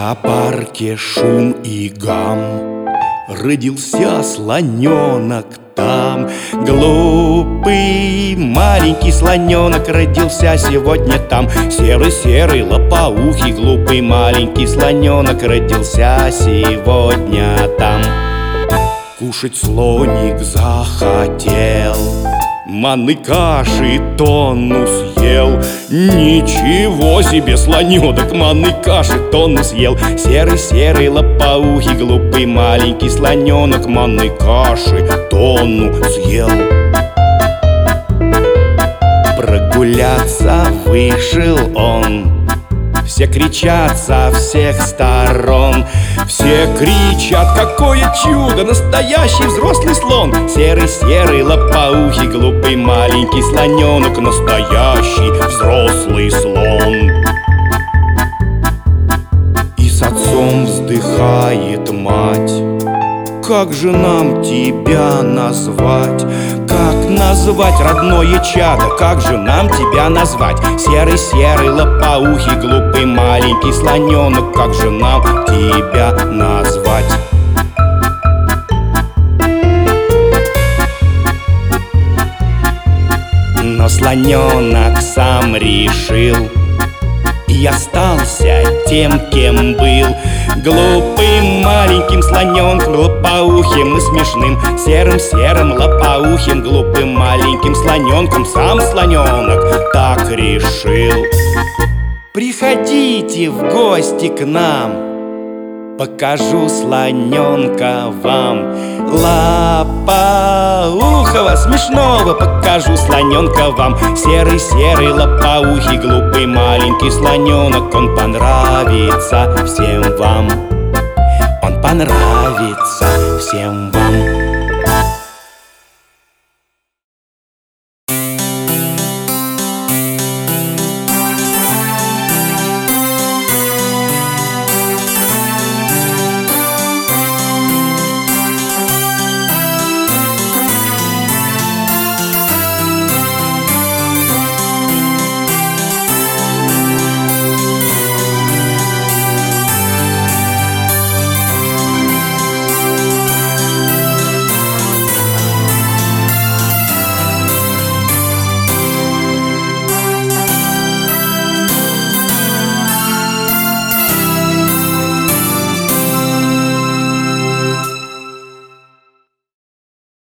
зоопарке шум и гам. Родился слоненок там. Глупый маленький слоненок родился сегодня там. Серый-серый лопоухий глупый маленький слоненок родился сегодня там. Кушать слоник захотел, манной каши тонну съел. Ничего себе, слоненок манной каши тонну съел. Серый-серый лопоухий глупый маленький слоненок манной каши тонну съел. Прогуляться вышел он. Все кричат со всех сторон. Все кричат: какое чудо, настоящий взрослый слон. Серый-серый лопоухий глупый маленький слоненок, настоящий взрослый слон. И с отцом вздыхает мать: как же нам тебя назвать? Как назвать, родное чадо, как же нам тебя назвать? Серый-серый лопоухий глупый маленький слоненок, как же нам тебя назвать? Но слоненок сам решил и остался тем, кем был. Глупым маленьким слоненком, лопоухим и смешным. Серым-серым лопоухим, глупым маленьким слоненком. Сам слоненок так решил. Приходите в гости к нам, покажу слоненка вам. Лопоухого смешного покажу слоненка вам. Серый-серый лопоухий глупый маленький слоненок, он понравится всем вам. Он понравится всем вам.